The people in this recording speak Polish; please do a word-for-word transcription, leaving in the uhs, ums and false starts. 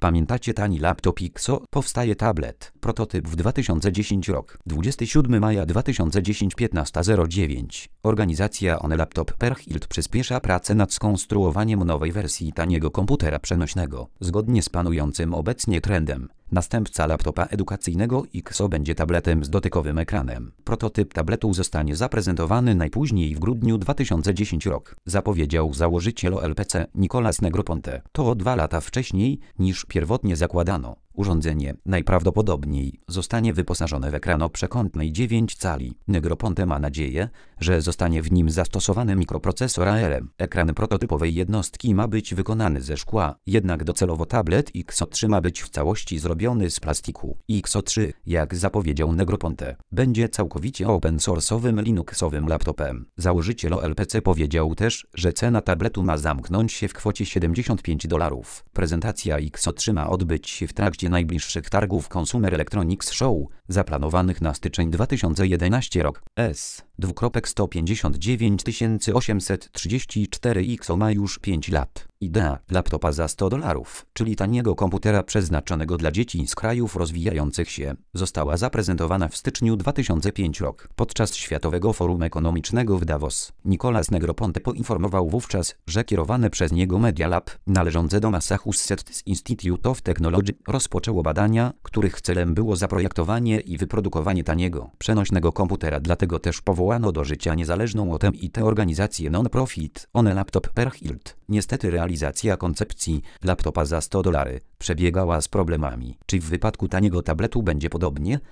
Pamiętacie tani laptop X O? Powstaje tablet. Prototyp w dwa tysiące dziesiąty rok. dwudziestego siódmego maja dwa tysiące dziesiątego piętnasta zero dziewięć. Organizacja One Laptop Perhilt przyspiesza pracę nad skonstruowaniem nowej wersji taniego komputera przenośnego. Zgodnie z panującym obecnie trendem, następca laptopa edukacyjnego X O będzie tabletem z dotykowym ekranem. Prototyp tabletu zostanie zaprezentowany najpóźniej w grudniu dwa tysiące dziesiątego roku, zapowiedział założyciel O L P C Nicolas Negroponte. To o dwa lata wcześniej niż pierwotnie zakładano. Urządzenie najprawdopodobniej zostanie wyposażone w ekran o przekątnej dziewięć cali. Negroponte ma nadzieję, że zostanie w nim zastosowany mikroprocesor A R M. Ekran prototypowej jednostki ma być wykonany ze szkła, jednak docelowo tablet X O trzy ma być w całości zrobiony z plastiku. X O trzy, jak zapowiedział Negroponte, będzie całkowicie open source'owym Linuxowym laptopem. Założyciel O L P C powiedział też, że cena tabletu ma zamknąć się w kwocie siedemdziesiąt pięć dolarów. Prezentacja X O trzy ma odbyć się w trakcie najbliższych targów Consumer Electronics Show, zaplanowanych na styczeń dwa tysiące jedenasty rok. S. sto pięćdziesiąt dziewięć tysięcy osiemset trzydzieści cztery X O ma już pięć lat. Idea laptopa za sto dolarów, czyli taniego komputera przeznaczonego dla dzieci z krajów rozwijających się, została zaprezentowana w styczniu dwa tysiące piątego roku podczas Światowego Forum Ekonomicznego w Davos. Nicolas Negroponte poinformował wówczas, że kierowane przez niego Media Lab, należące do Massachusetts Institute of Technology, rozpoczęło badania, których celem było zaprojektowanie i wyprodukowanie taniego, przenośnego komputera. Dlatego też powołano do życia niezależną O T M I T organizację non-profit One Laptop Perhilt. Niestety realizacja koncepcji laptopa za sto dolarów przebiegała z problemami. Czy w wypadku taniego tabletu będzie podobnie?